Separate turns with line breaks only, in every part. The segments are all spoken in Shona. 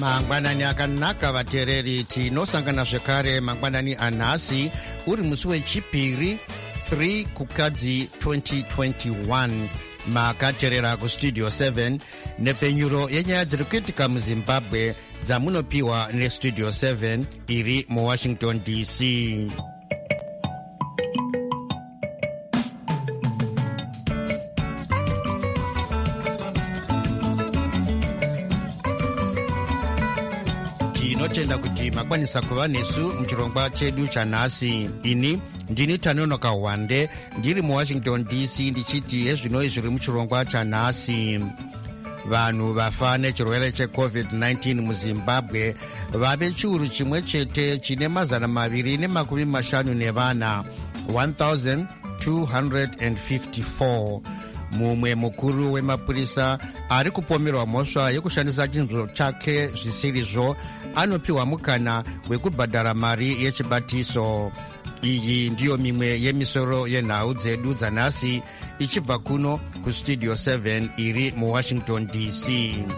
mangwanani akanaka vateereri, tinosangana zvekare mangwanani anhasi uri musi wechipiri 3 kukadzi 2021. makateerera kustudio 7 nepfenyuro yenyaya dziri kuitika muzimbabwe dzamunopiwa nestudio 7 iri muwashington dc. tinotenda kuti makwanisa kuva nesu muchirongwa chedu chanhasi. ini ndini Tanonoka Wande ndiri muwashington dc ndichiti hezvinoi zviri muchirongwa chanhasi. vanhu vafa nechirwere checovid-19 muzimbabwe vave chiuru chimwe chete chine 254 1254. mumwe mukuru wemapurisa ari kupomerwa mhosva yekushandisa chinzvo chake zvisirizvo anopiwa mukana wekubhadhara mari yechibatiso. iyi ndiyo mimwe yemisoro yenhau dzedu dzanhasi ichibva kuno kustudio 7 iri muwashington dc.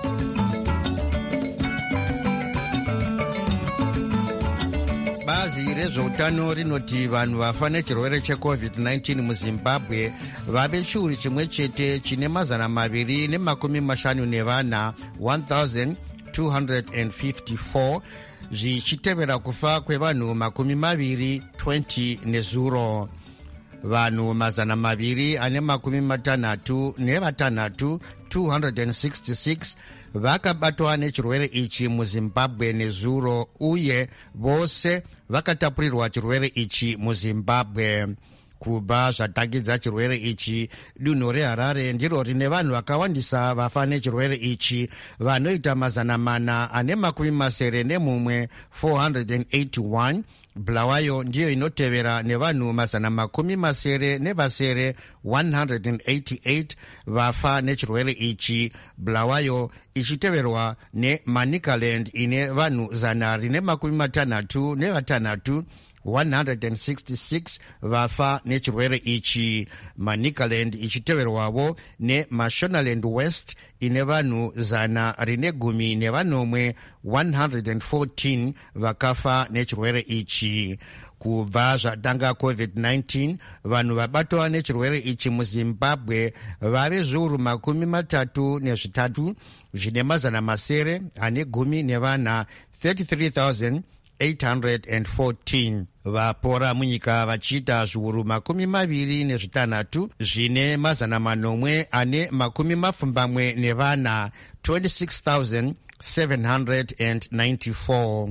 bazi rezveutano rinoti vanhu vafa nechirwere checovid-19 muzimbabwe vave chiuru chimwe chete chine 254 1254 zvichitevera kufa kwevanhu 20 nezuro. vanhu 266 266 vakabatwa nechirwere ichi muzimbabwe nezuro, uye vose vakatapurirwa chirwere ichi muzimbabwe. kubva zvatangidza chirwere ichi, dunhu reharare ndiro rine vanhu vakawandisa vafa nechirwere ichi, vanoita 491 481. bulawayo ndiyo inotevera nevanhu 188 vafa nechirwere ichi, bulawayo ichiteverwa nemanicaland ine vanhu 166 166 vafa nechirwere ichi, manicaland ichiteverwavo nemashonaland west ine vanhu 110 114 vakafa nechirwere ichi. kubva zvatanga covid-19 vanhu vabatwa nechirwere ichi muzimbabwe vave zviuru 33 zvine 814 vapora munyika vachiita zviuru 26 zvine 424 26,794.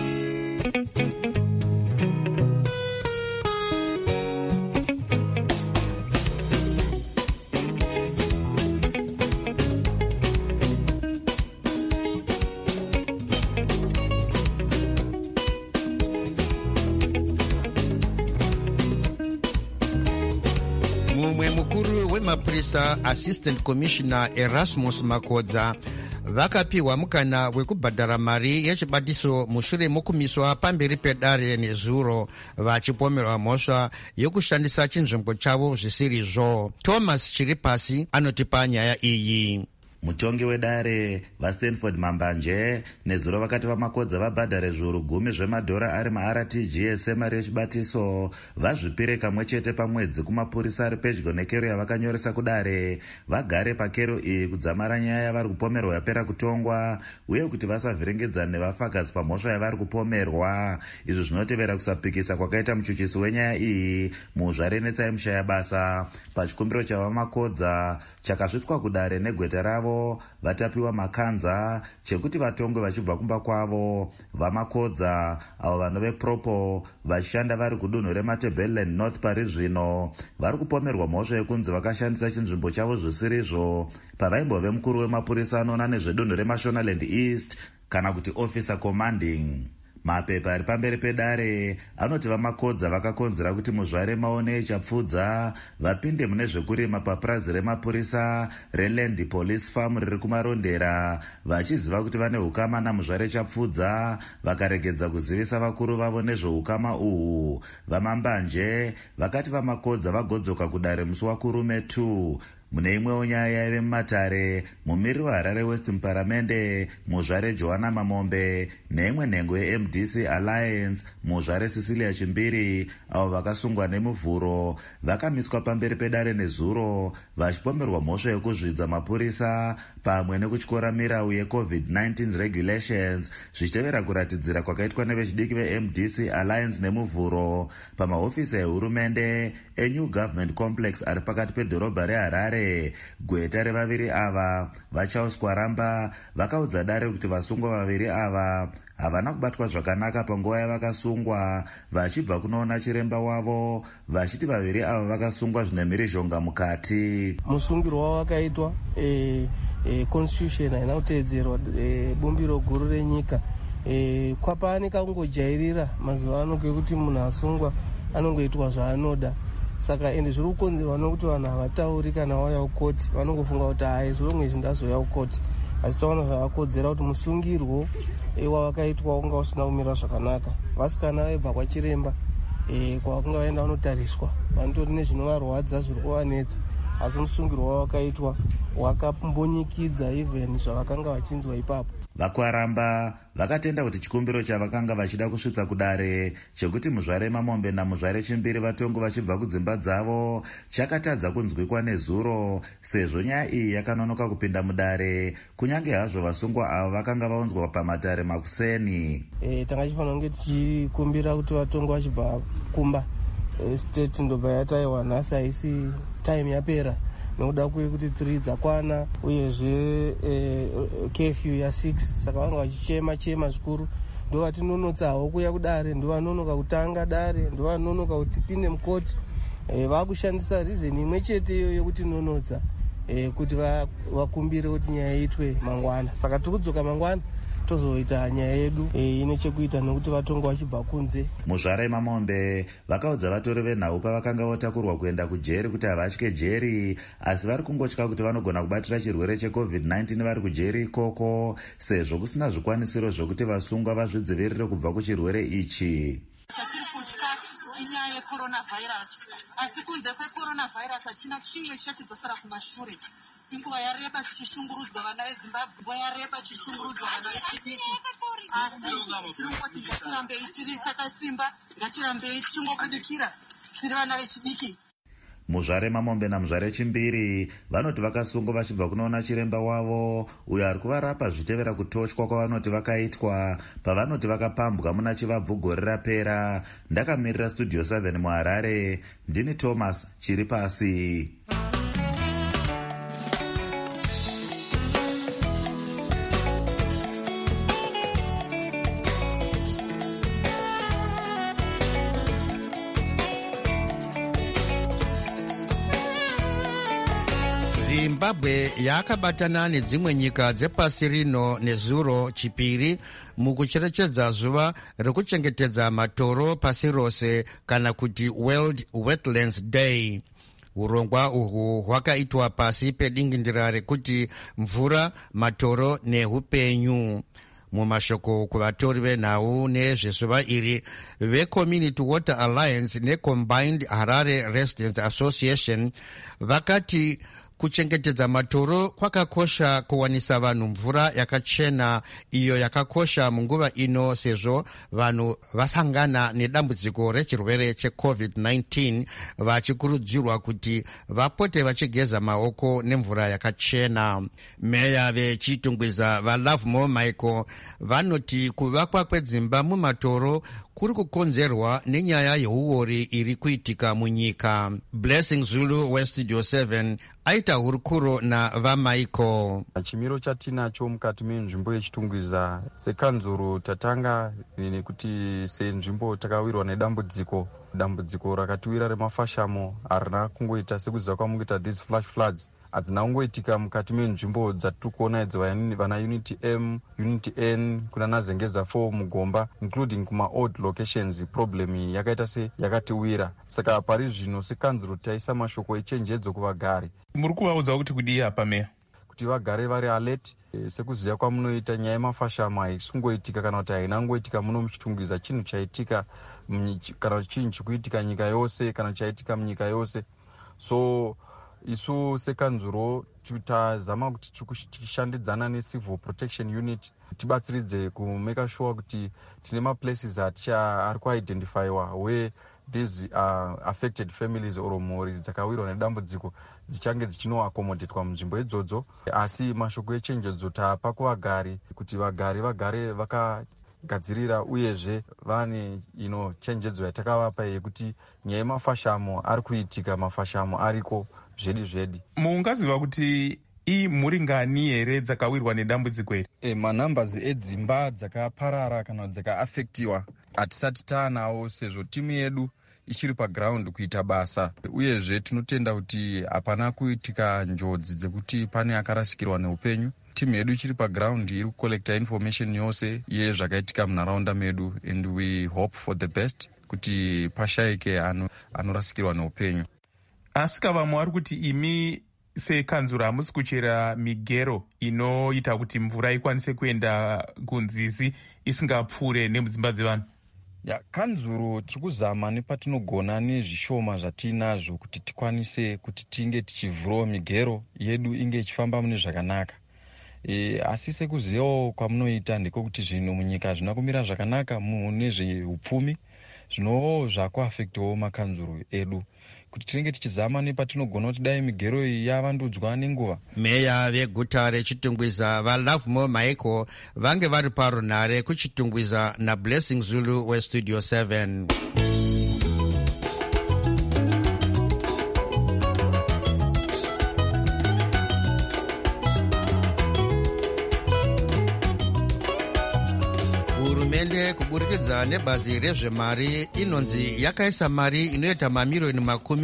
mumwe mukuru wemapurisa assistant commissioner Erasmus Makodza vakapiwa mukana wekubhadhara mari yechibatiso mushure mokumiswa pamberi pedare nezuro, vachipomerwa mhosva yekushandisa chinzvimbo chavo zvisirizvo. Thomas Chiripasi anotipa nyaya iyi.
mutongi wedare vaStanford Mambanje nezuro vakati Makodza vabhadhare zviuru 10 zvemadhora ari maRTGS mari yechibatiso vazvipire kamwe chete pamwedzi kumapurisa ari pedyo nekero yavakanyoresa kudare, vagare pakero iyi kudzamara nyaya yavari kupomerwa yapera kutongwa, uye kuti vasavhiringedzana nevafakadzi pamhosva yavari kupomerwa. izvi zvinotevera kusapikisa kwakaita muchuchisi wenyaya iyi muZvarenetsai mushaya basa. pachikumbiro chavaMakodza chakasvitswa kudare negweta ravo, vatapiwa makanza chekuti vatongwe vachibva kumba kwavo. vaMakodza avo vanove propo vachishanda vari kudunhu reMatabeleland North pari zvino vari kupomerwa mhosva yekunzi vakashandisa chinzvimbo chavo zvisirizvo pavaimbove mukuru wemapurisa anoona nezvedunhu reMashonaland East kana kuti officer commanding. mapepa ari pamberi pedare anoti vaMakodza vakakonzera kuti muzvare maone echapfudza vapinde mune zvekurima papurazi remapurisa reland police farm riri kumarondera, vachiziva kuti vane ukama namuzvare chapfudza, vakaregedza kuzivisa vakuru vavo nezveukama uhu. vaMambanje vakati vaMakodza vagodzoka kudare musi wakurume 2 Mune imwewo nyaya yaive mumatare, mumiriri weHarare West muparamende muzvare Johanna Mamombe neimwe nhengo yeMDC Alliance muzvare Cecilia Chimbiri avo vakasungwa nemuvhuro vakamiswa pamberi pedare nezuro vachipomerwa mhosva yekuzvidza mapurisa pamwe nekutyora mirau yeCovid-19 regulations zvichitevera kuratidzira kwakaitwa nevechidiki veMDC Alliance nemuvhuro pamahofisi ehurumende eNew Government Complex ari pakati pedhorobha reHarare. Gweta revaviri ava vaCharles Kwaramba vakaudza dare kuti vasungwa vaviri ava havana kubatwa zvakanaka panguva yavakasungwa, vachibva kunoona chiremba wavo vachiti vaviri ava vakasungwa zvine mhirizhonga mukati.
Musungiro wavo wakaitwa constitution haina kuteedzerwa bumbiro guru renyika. Kwapanika kungojairira mazuva ano kwekuti munhu asungwa anongoitwa zvaanoda. Saka ende zviri kukonzerwa nokuti vanhu havatauri kana vauya kukoti, vanongofunga kuti haizvomwe zvindazoya kukoti. Asi taona zvavakodzera kuti musungirwo wavakaitwa unga usina kumira zvakanaka. Vasikana vaibva kwachiremba kwavakanga vaenda vanotariswa, vanotori nezvinovarwadza zviri kuvanetsa, asi musungirwo wavakaitwa wakambonyikidza even zvavakanga vachinzwa ipapo.
VaKwaramba vakatenda kuti chikumbiro chavakanga vachida kusvitsa kudare chekuti muzvare Mamombe namuzvare Chimbiri vatongo vachibva kudzimba dzavo chakatadza kunzwikwa nezuro, sezvo nyaya iyi yakanonoka kupinda mudare kunyange hazvo vasungwa ava vakanga vaunzwa pamatare makuseni.
Tanga chifanira kunge tichikumbira kuti vatongo vachibva kumba state ndobva yataiwa nhasi haisi time yapera nokuda kwekuti 3 dzakwana uyezve curfew ya6, saka vanga vachichema zvikuru. Ndo vatinonotsawo kuya kudare, ndo vanonoka kutanga dare, ndo vanonoka kuti pinde mukoti. Vakushandisa reason imwe chete iyo yekuti nonotsa kuti vakumbire kuti nyaya itwe mangwana. Saka tiri kudzoka mangwana tozoita nyaya yedu ine chekuita nokuti vatongo vachibva kunze.
Muzvare Mamombe vakaudza vatori venhau pavakanga votakurwa kuenda kujeri kuti havatye jeri, asi vari kungotya kuti vanogona kubatira chirwere cheCovid-19 vari kujeri ikoko, sezvo kusina zvikwanisiro zvokuti vasungwa vazvidzivirire kubva kuchirwere ichi.
Chatiri kutya inyaya yeCoronavirus, asi kunze kweCoronavirus hatina chimwe chatidzosara kumashure. Inguva yareba tichishungurudzwa vana veZimbabwe, nguva yareba tichishungurudzwa vana vechidiki, asi tinongoti ngatirambei tiri takasimba, ngatirambei tichingobudikira tiri vana vechidiki.
Muzvare Mamombe namuzvare Chimbiri vanoti vakasungwa vachibva kunoona chiremba wavo uyo ari kuvarapa zvichitevera kutochwa kwavanoti vakaitwa pavanoti vakapambwa muna Chivabvu gore rapera. Ndakamirira Studio 7 muHarare, ndini Thomas Chiripasi.
Zimbabwe yakabatana nedzimwe nyika dzepasi rino nezuro chipiri mukucherechedza zuva rekuchengetedza matoro pasi rose kana kuti World Wetlands Day. Urongwa uhwu hwakaitwa pasi pedingindira rekuti mvura, matoro neupenyu. Mumashoko kuvatori venhau nezvezuva iri veCommunity Water Alliance neCombined Harare Residents Association vakati kuchengetedza matoro kwakakosha kuwanisa vanhu mvura yakachena iyo yakakosha munguva ino, sezvo vanhu vasangana nedambudziko rechirwere cheCovid-19 vachikurudzirwa kuti vapote vachigeza maoko nemvura yakachena. Meya vechitungwiza vaLovemore Michael vanoti kuvakwa kwedzimba mumatoro kuri kukonzerwa nenyaya yeuori iri kuitika munyika. Blessing Zulu weStudio 7 aita hurukuro navaMichael.
Chimiro chatinacho mukati menzvimbo yechitungwiza sekanzuro tatanga nekuti senzvimbo takawirwa nedambudziko rakatiwira remafashamo harina kungoita sekuziva kwamungoita these flash floods, hadzina kungoitika mukati menzvimbo dzatiri kuona idzo vana Unity M, Unity N, kuna naZengeza 4 mugomba, including kuma old locations. Problem yakaita se yakatiwira, saka pari zvino sekanzuro taisa mashoko echenjedzo kuvagari.
Muri kuvaudza kuti kudii apa meya?
Kuti vagare vari alert, sekuziva kwamunoita nyaya yemafashamo haisungoitika kana kuti haina ngoitika muno muchitungwiza chinhu chaitika kana chinhu chikuitika nyika yose kana chaitika munyika yose. So isu sekanzuro tutazama kuti tikushandidzana necivil protection unit tibatsiridze kumeka sure kuti tine maplaces ari kuidentifyiwa where these affected families or mhuri dzakawirwa nedambudziko dzichange dzichinoaccomodatwa munzvimbo idzodzo. Asi mashoko echenjedzo tapa kuvagari kuti vagare vakagadzirira uyezve vane chenjedzo yatakavapa yekuti nyaya yemafashamo ari kuitika, mafashamo ariko zvedi.
Mungaziva kuti imhuri ngani here dzakawirwa nedambudziko iri?
Manambers edzimba dzakaparara kana dzakaafektiwa hatisati taanawo sezvo timu yedu ichiri paground kuita basa, uyezve tinotenda kuti hapana kuitika njodzi dzekuti pane akarasikirwa neupenyu. Timu yedu ichiri paground iri kucollecta information yose yezvakaitika munharaunda medu, and we hope for the best kuti pashayike anorasikirwa neupenyu.
Asi vamwe vari kuti imi sekanzuro hamusi kuchera migero inoita kuti mvura ikwanise kuenda kunzizi isingapfuure nemudzimba dzevanhu.
Kanzuro tiri kuzama nepatinogona nezvishoma zvatinazvo kuti tikwanise kuti tinge tichivhurawo migero yedu inge ichifamba mune zvakanaka. Asi sekuzivawo kwamunoita ndikokuti zvinhu munyika zvina kumira zvakanaka mune zveupfumi zvinowo zvakuafektawo makanzuro edu, kuti tinenge tichizama nepatinogona kuti dai migero iyi yavandudzwa nenguva.
Meya veguta rechitungwiza vaLovemore Michael vange vari parunhare kuchitungwiza naBlessing Zulu weStudio 7. Hurumende kuburikidza nebazi rezvemari inonzi yakaisa mari inoita mamiliyoni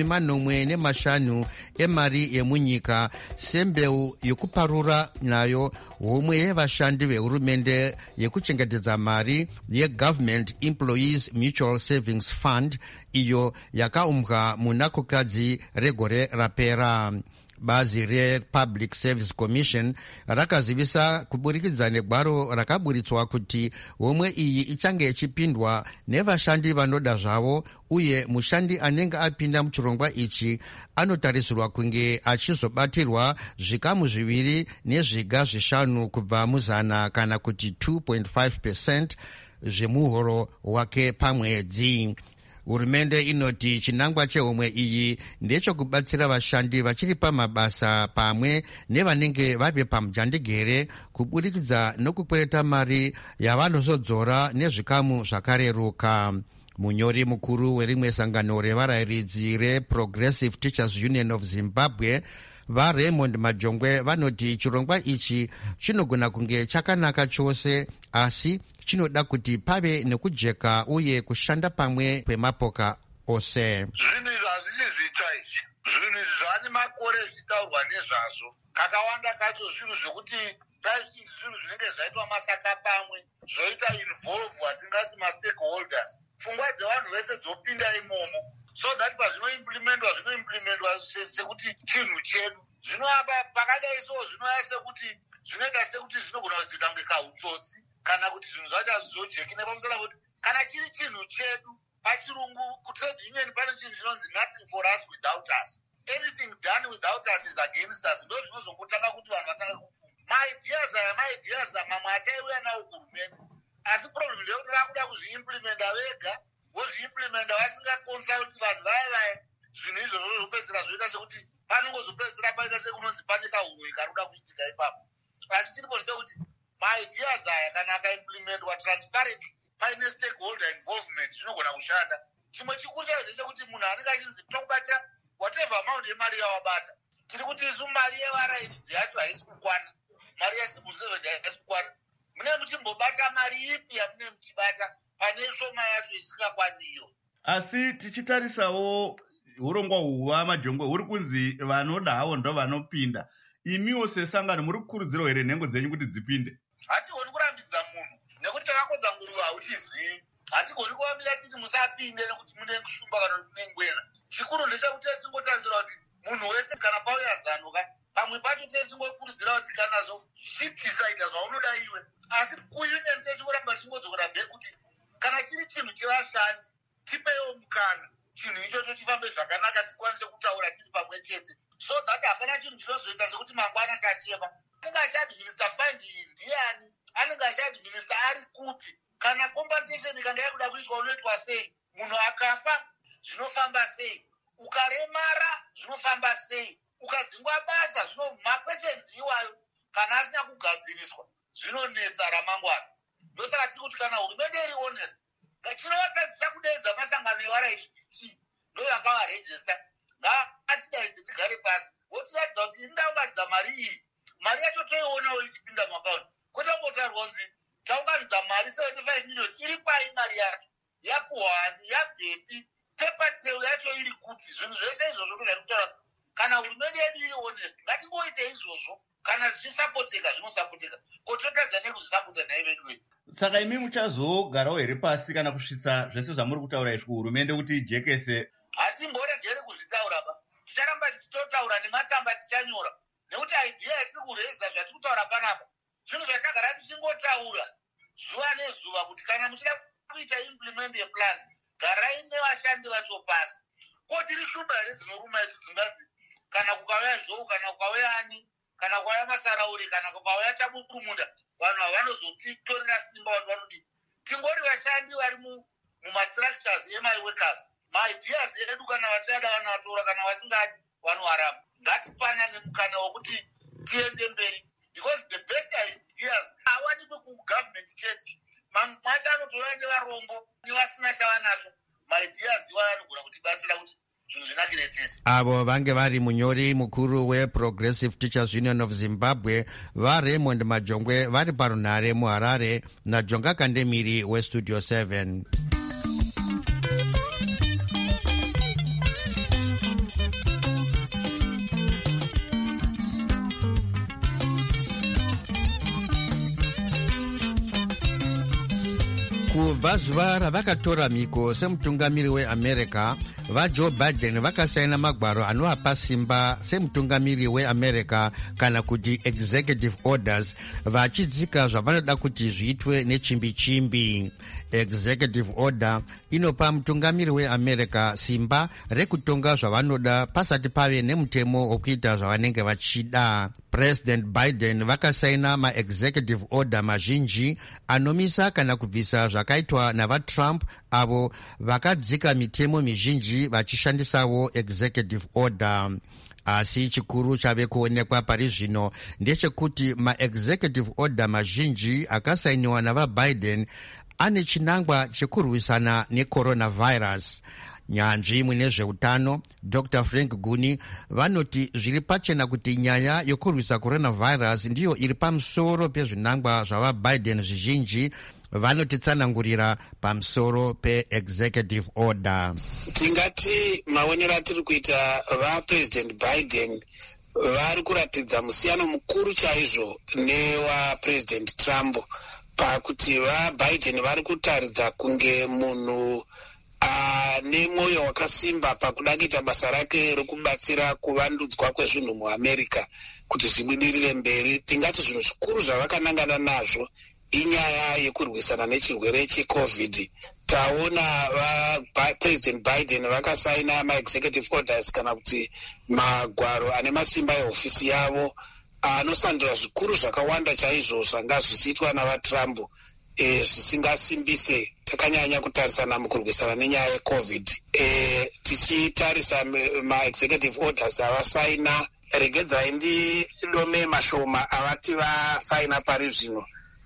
45 emari yemunyika sembeu yokuparura nayo homwe yevashandi vehurumende yekuchengetedza mari yeGovernment Employees Mutual Savings Fund, iyo yakaumbwa munakukadzi regore rapera. Bazi rePublic Service Commission rakazivisa kuburikidza negwaro rakaburitswa kuti homwe iyi ichange ichipindwa nevashandi vanoda zvavo, uye mushandi anenge apinda muchirongwa ichi anotarisirwa kunge achizobatirwa zvikamu 2 nezviga 5 kubva muzana kana kuti 2.5% zvemuhoro wake pamwedzi. Hurumende inoti chinangwa chehomwe iyi ndechekubatsira vashandi vachiri pamabasa pamwe nevanenge vabve pamujandigere kuburikidza nokukwereta mari yavanozodzora nezvikamu zvakareruka. Munyori mukuru werimwe sangano revarayiridzi reProgressive Teachers Union of Zimbabwe vaRaymond Majongwe vanoti chirongwa ichi chinogona kunge chakanaka chose, asi chinoda kuti pave nekujeka uye kushanda pamwe kwemapoka ose.
Zvinhu izvi hazvisi zvitsva izvi. Zvinhu izvi zvane makore zvichitaurwa nezvazvo. Kakawanda kacho zvinhu zvokuti zvinhu zvinenge zvaitwa masaka pamwe zvoita involve watingati mastakeholders. Pfungwa dzevanhu vese dzopinda imomo, so that zvinoimplementwa sekuti chinhu chedu. Zvino apa pakadai so zvinoya sekuti zvinoita sekuti zvinogona kuzoita kunge kautsotsi kana kuti zvinhu zvacho hazvizojeki nepamusana kuti kana chiri chinhu chedu. Pachirungu kutrade union pane chinhu chinonzi nothing for us without us. Anything done without us is against us. Ndo zvinozongotanga kuti vanhu vatange kufunga. Maideas mamwe ataiuya nawo kuhurumende. Asi problem ndeyekuti vakuda kuzviimplementa vega, vozviimplementa vasingakonsulti vanhu vaya. Zvinhu izvozvo zvopedzisira zvoita sekuti panongozopedzisira paita sekunonzi pane kahurwe karuda kuitika ipapo. Asi chiripo ndechekuti maideas aya kana akaimplementwa transparently paine stakeholder involvement zvinogona kushanda. Chimwe chikuru chacho ndechekuti munhu anenge achinzi tokubata whatever amount yemari yawabata. Tiri kuti isu mari yevarayiridzi yacho haisi kukwana, mari yacivil servant haisi kukwana. Mune muchimbobata mari ipi yamune muchibata pane shoma yacho isingakwaniyo?
Asi tichitarisawo urongwa hwa Majongwe huri kunzi vanoda havo ndo vanopinda. Imiwo sesangano muri kukurudzirwa here nhengo dzenyu kuti dzipinde?
Hatigoni kurambidza munhu nekuti takakodza nguruve hauchizivi. Hatigoni kuvambira titi musapinde nekuti mune kushumba kana mune ngwena. Chikuru ndechekuti tingotarisira kuti munhu wese kana pauya zanuka pamwe pacho tingokurudzira kuti kanazvo chidhisaidha zvaunoda iwe. Asi kuunion techingoramba tichingodzokera bhek kuti kana chiri chinhu chevashandi tipewo mukana chinhu ichocho chifambe zvakanaka tikwanise kutaura tiri pamwe chete so that hapana chinhu chinozoita sekuti mangwana tachema. Anenge achiadminister fund iyi ndiani, anenge achiadminister ari kupi, kana compensation ikanga yakuda kuitwa unoitwa sei, munhu akafa zvinofamba sei, ukaremara zvinofamba sei, ukadzingwa basa maquestions iwayo kana asina kugadziriswa zvinonetsa ramangwana. Ndosaka tiri kuti kana hurumende iri honest, chinovatadzisa kudeedza masangano evaraitii ndo yakavarejista, ngatidaidze tigare pasi votiratidza kuti indaunganidza mari iyi, mari yacho toionawo ichipinda muakaunti, kwete kungotaurwa kunzi taunganidza mari 75 million, iri pai mari yacho, yapuhwani, yabvepi, pepa trail yacho iri kupi. Zvinhu zvese izvozvo ndozvari kutaura kana hurumende yedu iri honest, ngatingoite izvozvo. Kana zvichisapoteka zvinosapoteka, kototadza nekuzvisapota nai vedu vedu.
Saka imi muchazogarawo here pasi kana kusvitsa zvese zvamuri kutaura izvi kuhurumende kuti ijekese?
Hatimboregeri kuzvitaura ba, ticharamba tichitotaura nematsamba tichanyora, nekuti idea yatiri kureza zvatiri kutaura panapa zvinhu zvatagara tichingotaura zuva nezuva, kuti kana muchida kuita implement yeplan garai nevashandi vacho pasi. Ko tiri shumba here dzinoruma izvi dzinganzi kana kukauya zhou, kana kukauya ani, kana kukauya masarauri, kana kukauya chabukurumunda, vanhu havanozotitorera simba. Vanhu vanoti tingori vashandi vari mumastructures emi workers, maideas edu kana vachada vanovatora, kana vasingadi vanovaramba. Ngatipanane mukana wokuti tiende mberi, because the best ideas hawanikwe kugovernment chete. Mamwe macho anotora nevarombo nevasina chavanacho. Maideas iwayo anogona kutibatsira kuti zvinhu zvinakire tese.
Avo vange vari munyori mukuru weProgressive Teachers Union of Zimbabwe vaRaymond Majongwe vari parunhare muHarare naJonga Kandemiri weStudio 7. Kubva zuva ravakatora mhiko semutungamiri weAmerica, vaJoe Biden vakasaina magwaro anovapa simba semutungamiri weAmerica, kana kuti executive orders, vachidzika zvavanoda kuti zviitwe nechimbi-chimbi. Executive order inopa mutungamiri weAmerica simba rekutonga zvavanoda pasati pave nemutemo wokuita zvavanenge vachida. President Biden vakasaina maexecutive order mazhinji anomisa kana kubvisa zvakaitwa navaTrump, avo vakadzika mitemo mizhinji vachishandisawo executive order. Asi chikuru chave kuonekwa pari zvino ndechekuti maexecutive order mazhinji akasainiwa navaBiden ane chinangwa chekurwisana necoronavirus. Nyanzvi mune zveutano Dr. Frank Guni vanoti zviri pachena kuti nyaya yokurwisa coronavirus ndiyo iri pamusoro pezvinangwa zvavaBiden zvizhinji. Vanotitsanangurira pamusoro peexecutive order.
Tingati maonero atiri kuita vaPresident Biden vari kuratidza musiyano mukuru chaizvo newaPresident Trump, pakuti vaBiden vari kutaridza kunge munhu nemwoyo wakasimba pakuda kuita basa rake rokubatsira kuvandudzwa kwezvinhu muAmerica kuti zvibudirire mberi. Tingati zvinhu zvikuru zvavakanangana nazvo inyaya yekurwisana nechirwere cheCovid. Taona President Biden vakasaina maexecutive orders kana kuti magwaro ane masimba ehofisi yavo anosandura zvikuru zvakawanda chaizvo zvanga zvichiitwa navaTrump, zvisingasimbise takanyanya kutarisana mukurwisana nenyaya yeCovid. Tichitarisa maexecutive orders avasaina, regedzai ndidome mashoma avati vasaina pari zvino.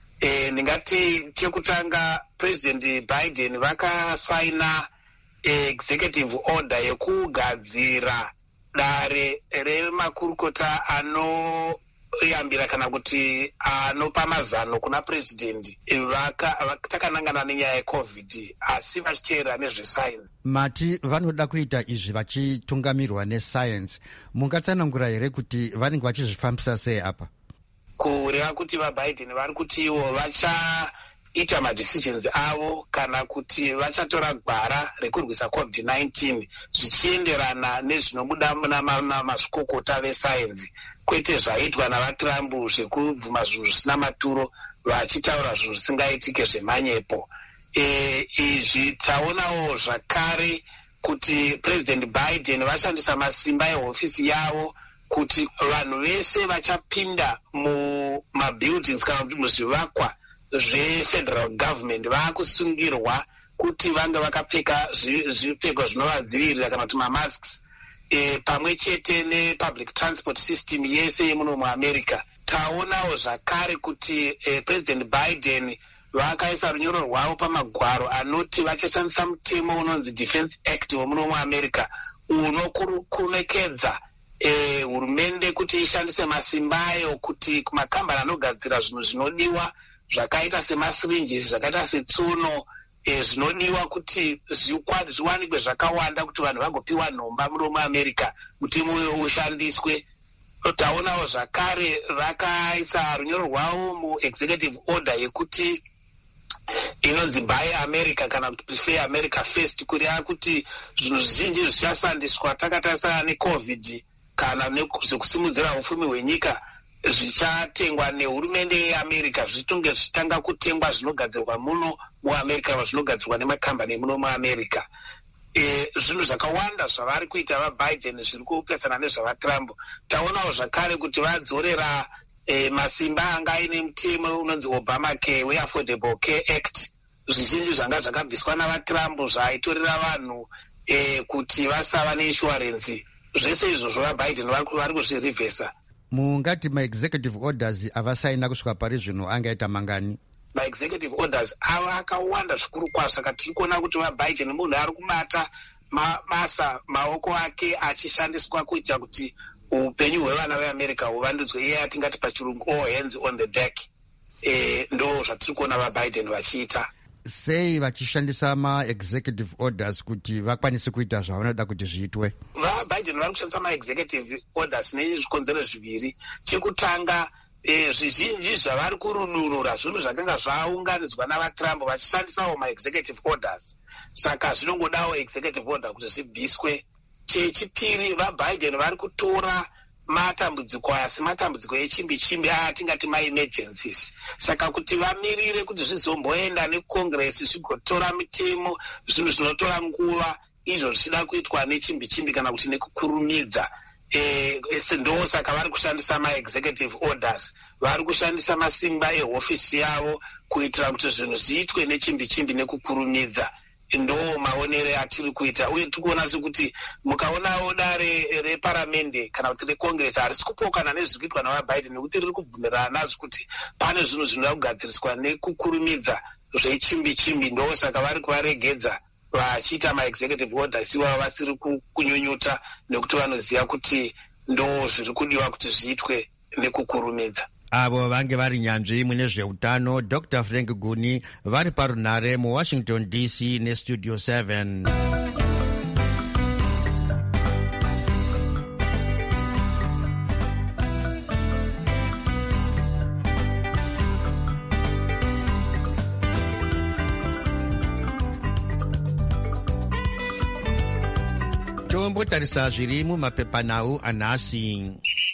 Ndingati chekutanga President Biden vakasaina executive order yekugadzira dare remakurukota anoyambira kana kuti anopa mazano kuna president. Takanangana nenyaya yeCovid asi vachiteerera nezvesayensi.
Mati vanoda kuita izvi vachitungamirirwa nesayensi. Mungatsanangura here kuti vanenge vachizvifambisa sei apa?
Kureva kuti vaBiden vari kuti ivo vachaita madecisions avo kana kuti vachatora gwara rekurwisa COVID-19 zvichienderana nezvinobuda muna mazvikokota vesayensi, kwete zvaitwa navaTrump zvekubvuma zvinhu zvisina maturo vachitaura zvinhu zvisingaitike zvemanyepo. Izvi taonawo zvakare kuti President Biden vashandisa masimba ehofisi yavo kuti vanhu vese vachapinda mumabuildings kana kuti muzvivakwa zvefederal government vaakusungirwa kuti vange vakapfeka zvipfeko zvinovadzivirira kana kuti mamasks pamwe chete nepublic transport system yese yemuno muamerica. Taonawo zvakare kuti President Biden vakaisa runyoro rwavo pamagwaro anoti vachashandisa mutemo unonzi Defense Act wemuno muamerica unokumekedza hurumende kuti ishandise masimba ayo kuti kumakambani anogadzira zvinhu zvinodiwa zvakaita semasirinjisi, zvakaita setsono, zvinodiwa kuti zviwanikwe zvakawanda kuti vanhu vagopiwa nhomba muno muamerica mutemo uyo ushandiswe. Taonawo zvakare vakaisa runyoro rwavo muexecutive order yekuti inonzi Buy America kana kuti Prefer America First, kureva kuti zvinhu zvizhinji zvichashandiswa takatarisana neCovid kana nezvekusimudzira upfumi hwenyika zvichatengwa nehurumende yeAmerica zvitunge zvichitanga kutengwa zvinogadzirwa muno muamerica zvinogadzirwa nemakambani emuno muamerica. Zvinhu zvakawanda zvavari kuita vaBiden zviri kupesana nezvavaTrump. Taonawo zvakare kuti vadzorera masimba anga aine mutemo unonzi Obamacare weAffordable Care Act. Zvizhinji zvanga zvakabviswa navaTrump zvaitorera vanhu kuti vasava neinsurance. Zvese izvozvo vaBiden vari kuzvirivhesa.
Mungati maexecutive orders avasaina kusvika pari zvino angaita mangani?
Maexecutive orders ava akawanda zvikuru kwazvo. Saka tiri kuona kuti vaBiden munhu ari kubata mabasa maoko ake achishandiswa kuita kuti upenyu hwevana veAmerica huvandudzwe, iye atingati pachirungu all hands on the deck. Ndo zvatiri kuona vaBiden vachiita.
Sei vachishandisa maexecutive orders kuti vakwanise kuita zvavanoda kuti zviitwe?
VaBiden vari kushandisa maexecutive orders nezvikonzero zviviri. Chekutanga, zvizhinji zvavari kurunurura zvinhu zvakanga zvaunganidzwa navaTrump vachishandisawo maexecutive orders, saka zvinongodawo executive order kuti zvibviswe. Chechipiri, vaBiden vari kutora matambudziko aya sematambudziko echimbi-chimbi atingati ma-emergencies, saka kuti vamirire kuti zvizomboenda nekongresi zvigotora mitemo, zvinhu zvinotora nguva, izvo zvichida kuitwa nechimbi-chimbi kana kuti nekukurumidza. Ndo saka vari kushandisa maexecutive orders, vari kushandisa masimba ehofisi yavo kuitira kuti zvinhu zviitwe nechimbi-chimbi nekukurumidza. Ndo maonere atiri kuita, uye tiri kuona sekuti mukaonawo dare reparamende kana kuti rekongresi harisi kupokana nezviri kuitwa navaBiden nekuti riri kubvumirana nazvo kuti pane zvinhu zvinoda kugadziriswa nekukurumidza zvechimbi-chimbi. Ndo saka vari kuvaregedza vachiita maexecutive orders ivavo vasiri kunyunyuta nekuti vanoziva kuti ndo zviri kudiwa kuti zviitwe nekukurumidza.
Avo vange vari nyanzvi mune zveutano, Dr. Frank Guni, vari parunhare muWashington DC neStudio 7. Tombotarisa zviri mumapepanhau anhasi.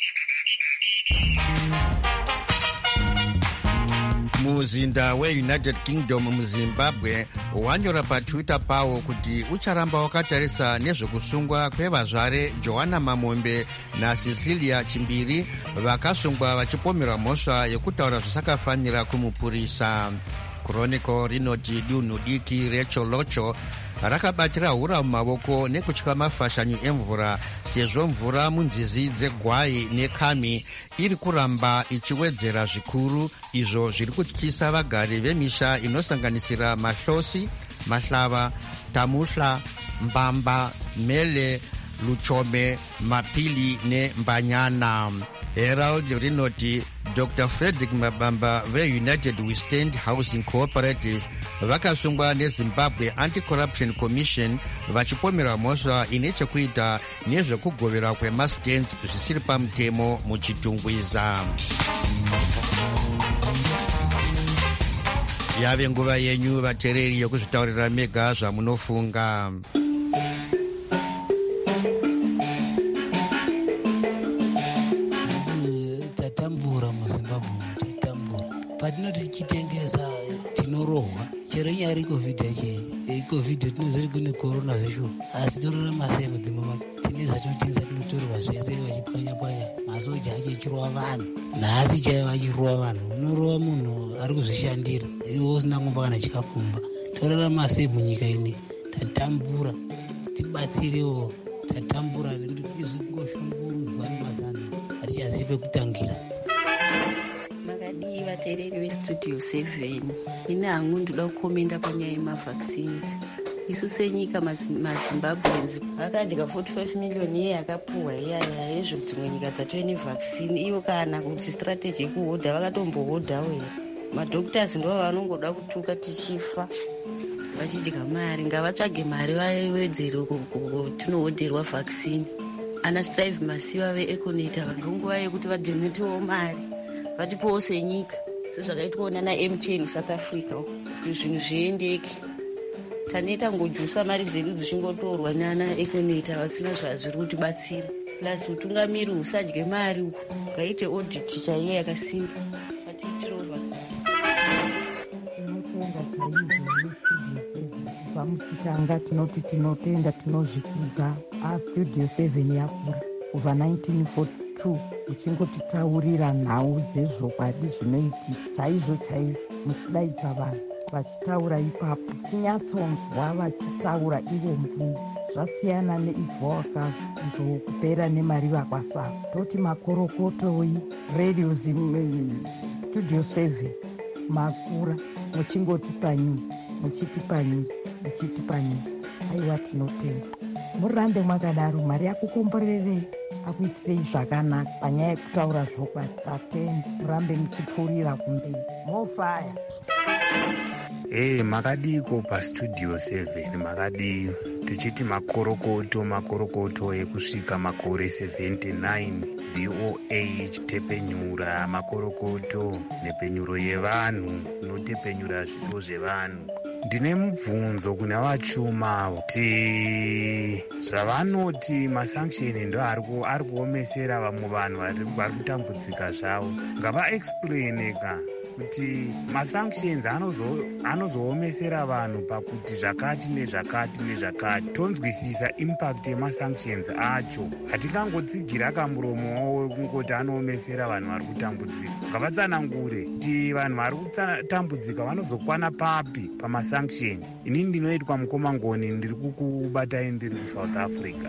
Muzinda weUnited Kingdom muZimbabwe wanyora paTwitter pawo kuti ucharamba wakatarisa nezvekusungwa kwevazvare Joanna Mamombe naCecilia Chimbiri vakasungwa vachipomerwa mhosva yekutaura zvisakafanira kumupurisa. Chronicle rinoti dunhu diki reCholocho rakabatira hura mumavoko nekutya mafashanyu emvura sezvo mvura munzizi dzegwai neKami iri kuramba ichiwedzera zvikuru, izvo zviri kutyisa vagari vemisha inosanganisira Mahlosi, Mahlava, Tamuhla, Mbamba, Mele, Luchome, Mapili neMbanyana. Herald rinoti Dr. Frederick Mabamba veUnited We Stand Housing Cooperative vakasungwa neZimbabwe Anti-Corruption Commission vachipomerwa mhosva ine chekuita nezvekugovera kwemastands zvisiri pamutemo muchitungwiza. Yave nguva yenyu vateereri yokuzvitaurira mega zvamunofunga.
Patinoti tichitengesa tinorohwa chero inyari covid yache covid tinozori kune corona zvesho asi tororama sei mudzimba tine zvatinotenza tinotorwa zvese vachipwanya-pwanya. Masoja achirova vanhu, nhasi chaivo achirova vanhu. Unorova munhu ari kuzvishandira, iwo usina kumba kana chikafumba. Torarama sei munyika ini? Tatambura, tibatsirewo, tatambura nekuti izvi kungoshungurudzwa nemazana hatichazivi pekutangira.
Makadii vateereri vestudio 7, ine hangu ndoda kukomenda panyaya yemavhaccines. Isu senyika mazimbabweans vakadya 45 miliyoni yakapuhwa iyaya yezvedzimwe nyika dzatove nevaccine. Ivo kana kuti strategy yekuhodha vakatombohodhawo here. Madhoktors ndo vanongoda kutuka tichifa vachidya mari. Ngavatsvage mari vawedzere tinohodherwa vaccine. Ana strive masiva veeconata vanonguva yekuti vadhonetiwo mari vatipowo senyika sezvakaitwawo nana MTN South Africa kuti zvinhu zviendeke. Taneta ngojusa mari dzedu dzichingotorwa nana econata vasina zvazviri kutibatsira. Plus utungamiri husadye mari uko ngaite audit chaiyo yakasimba vatiitirova.
Pamuchitanga tinoti tinotenda tinozvikudza Studio 7 yakura kubva 1942 uchingotitaurira nhau dzezvokwadi zvinoiti chaizvo muchidaidza vanhu vachitaura ipapo chinyatsonzwa vachitaura ivo mbu zvasiyana neizwa wakazokupera nemari vakwasara. Toti makorokotoi radio Studio 7 makura muchingotipa news muchitipa news. Aiwa tinotenda murambe mwakadaro. Mari yakukomborerei akuitirei zvakanaka panyaya yekutaura zvokwadi. Tatenda murambe muchipfuurira kumberi. Mofaya
makadiko pastudio 7 makadii tichiti makorokoto ekusvika makore 79 VOA ichitepenyura makorokoto nepenyuro yevanhu inotepenyura zvipo zvevanhu. Ndine mubvunzo kuna vachuma kuti zvavanoti masanctioni ndo ari kuomesera vamwe vanhu vari kutambudzika zvavo. Ngavaexplaineka kuti masanctions anozoomesera vanhu pakuti zvakati nezvakati nezvakati. Tonzwisisa impact yemasanctions acho. Hatingangotsigira kamuromo wavo kungoti anoomesera vanhu vari kutambudzika. Ngavatsanangure kuti vanhu vari kutambudzika vanozokwana papi pamasanction. Inini ndinoitwa mukomangoni ndiri kukubatai ndiri kuSouth Africa.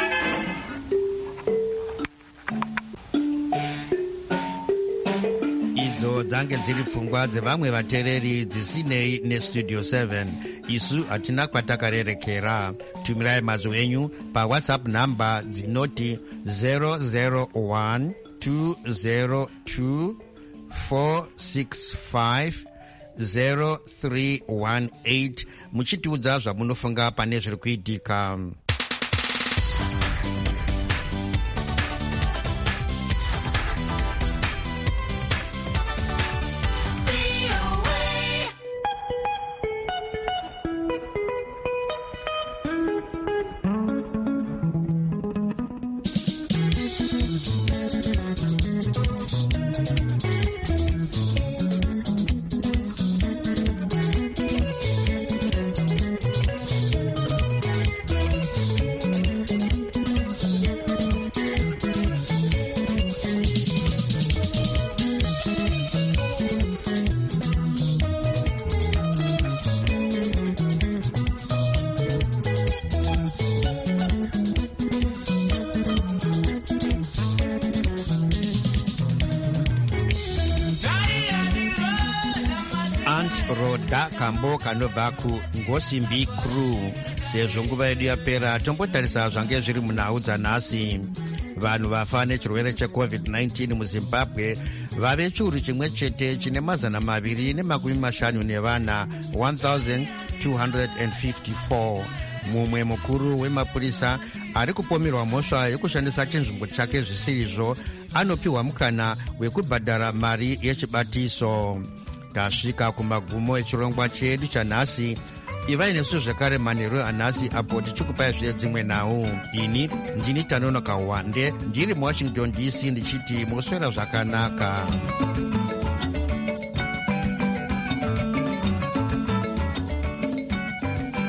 idzo dzange dziri pfungwa dzevamwe vateereri dzisinei nestudio 7. isu hatina kwatakarerekera. tumirai mazwi enyu pawhatsapp namba dzinoti 001 202 465 0318 muchitiudza zvamunofunga pane zviri kuitika. Roda Kambo kanobva kuNgosimbi Crew. Sezvo nguva yedu yapera tombotarisa zvange zviri munhau dzanhasi. Vanhu vafa nechirwere cheCovid-19 muZimbabwe vave chiuru chimwe chete chine 254 1254. Mumwe mukuru wemapurisa ari kupomerwa mhosva yekushandisa chinzvimbo chake zvisirizvo anopiwa mukana wekubhadhara mari yechibatiso. Tasvika kumagumo echirongwa chedu chanhasi. Ivai nesu zvekare manheru anhasi apo tichikupai zvedzimwe nhau. Ini ndini Tanonoka Wande ndiri muWashington DC ndichiti muswera zvakanaka.